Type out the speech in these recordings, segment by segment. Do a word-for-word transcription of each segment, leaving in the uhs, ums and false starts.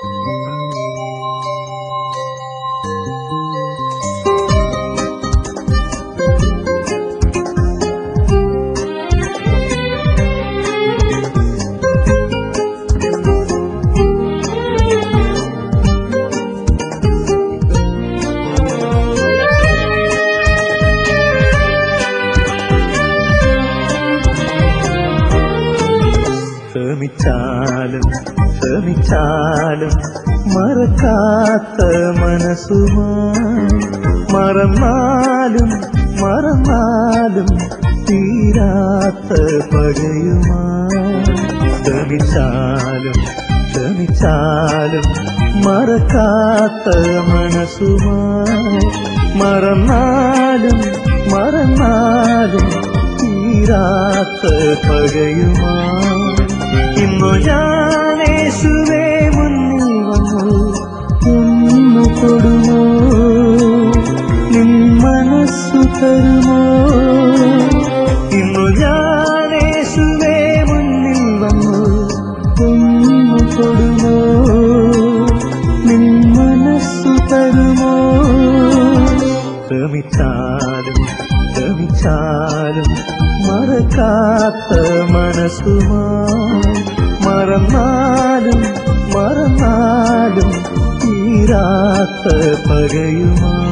ശ്രമിച്ചാലും ശ്രമിച്ചാലും മറക്കാത്ത മനസ്സുമായി മറന്നാലും മറന്നാലും തീരാത്ത പകയുമായി ശ്രമിച്ചാലും ശ്രമിച്ചാലും മറക്കാത്ത മനസ്സുമായി മറന്നാലും മറന്നാലും തീരാത്ത പകയുമായി ഇന്നു ഞാൻ യേശുവേ മുന്നിൽ വന്നു ഒന്നു കൊടുമോ നിൻ മനസ്സു തരുമോ ഇന്നു ഞാൻ യേശുവേ മുന്നിൽ വന്നു ഒന്നു കൊടുമോ നിൻ മനസ്സു തരുമോ ശ്രമിച്ചാലും ശ്രമിച്ചാലും മറക്കാത്ത മനസ്സുമായി മറന്നാലും മറന്നാലും തീരാത്ത പകയുമായി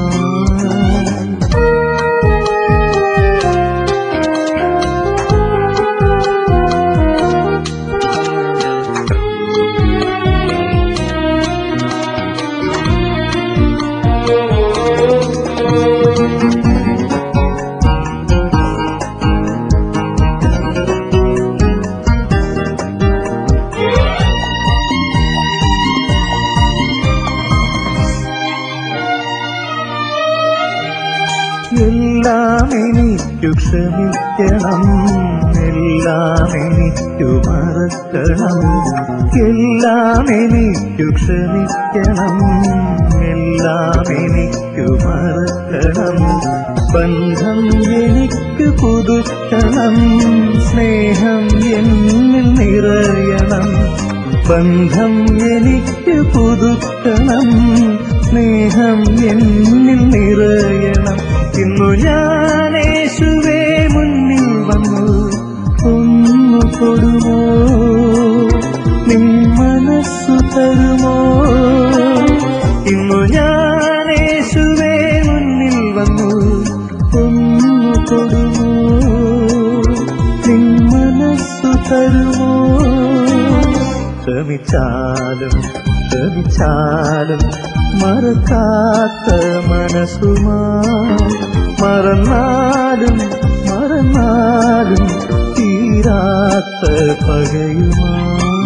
എല്ലാം എനിക്കു ക്ഷമിക്കണം എല്ലാം എനിക്കു മറക്കണം എല്ലാം എനിക്കു ക്ഷമിക്കണം എല്ലാം എനിക്കു മറക്കണം ബന്ധം എനിക്ക് പുതുക്കണം സ്നേഹം എന്നിൽ നിറയണം ബന്ധം എനിക്ക് പുതുക്കണം സ്നേഹം എന്നിൽ നിറയണം ഇന്നു ഞാൻ യേശുവേ മുന്നിൽ വന്നു ഒന്നു കൊടുമോ നിൻ മനസ്സു തരുമോ ഇന്നു ഞാൻ യേശുവേ മുന്നിൽ വന്നു ഒന്നു കൊടുമോ നിൻ മനസ്സു തരുമോ ശ്രമിച്ചാലും ശ്രമിച്ചാലും മറക്കാത്ത മനസ്സുമായി മറന്നാലും മറന്നാലും തീരാത്ത പകയുമായി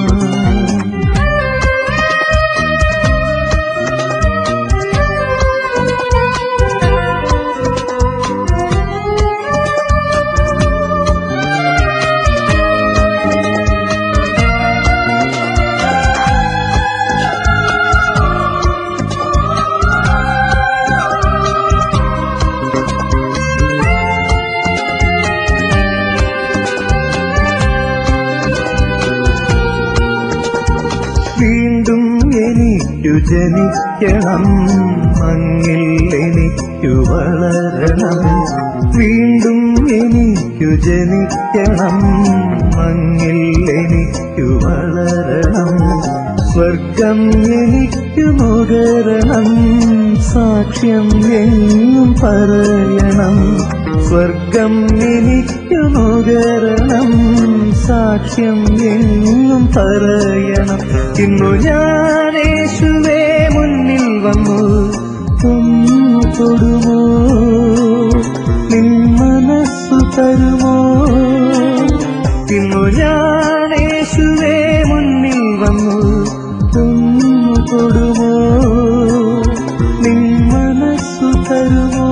വീണ്ടും എനിക്കു ജനിക്കണം മങ്ങിൽ എനിക്കു വളരണം വീണ്ടും എനിക്കു ജനിക്കണം മങ്ങിൽ എനിക്കു വളരണം സ്വർഗം എനിക്കു നുകരണം സാക്ഷ്യം എങ്ങും പറയണം സ്വർഗം എനിക്കു നുകരണം സാക്ഷ്യം എങ്ങും പറയണം ഇന്നു ഞാൻ യേശുവേ മുന്നിൽ വന്നു ഒന്നു കൊടുമോ നിൻ മനസ്സു തരുമോ ഇന്നു ഞാൻ യേശുവേ മുന്നിൽ വന്നു ഒന്നു കൊടുമോ നിൻ മനസ്സു തരുമോ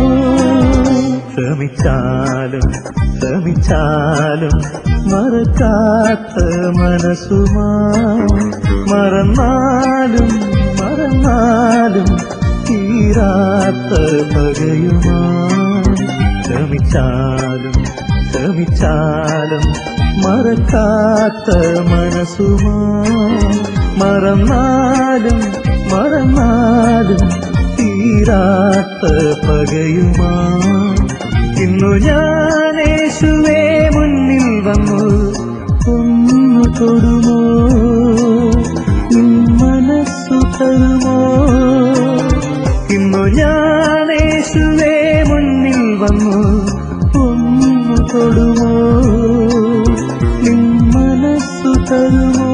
ശ്രമിച്ചാലും ശ്രമിച്ചാലും മറക്കാത്ത മനസ്സുമായി മറന്നാലും മറന്നാലും തീരാത്ത പകയുമായി ശ്രമിച്ചാലും ശ്രമിച്ചാലും മറക്കാത്ത മനസ്സുമായി മറന്നാലും മറന്നാലും തീരാത്ത പകയുമാ ഇന്നു ഞാൻ യേശുവേ മുന്നിൽ വന്നു ഒന്നു തൊടുമോ നിൻ മനസ്സു തരുമോ ഇന്നു ഞാൻ യേശുവേ മുന്നിൽ വന്നു ഒന്നു തൊടുമോ നിൻ മനസ്സു തരുമോ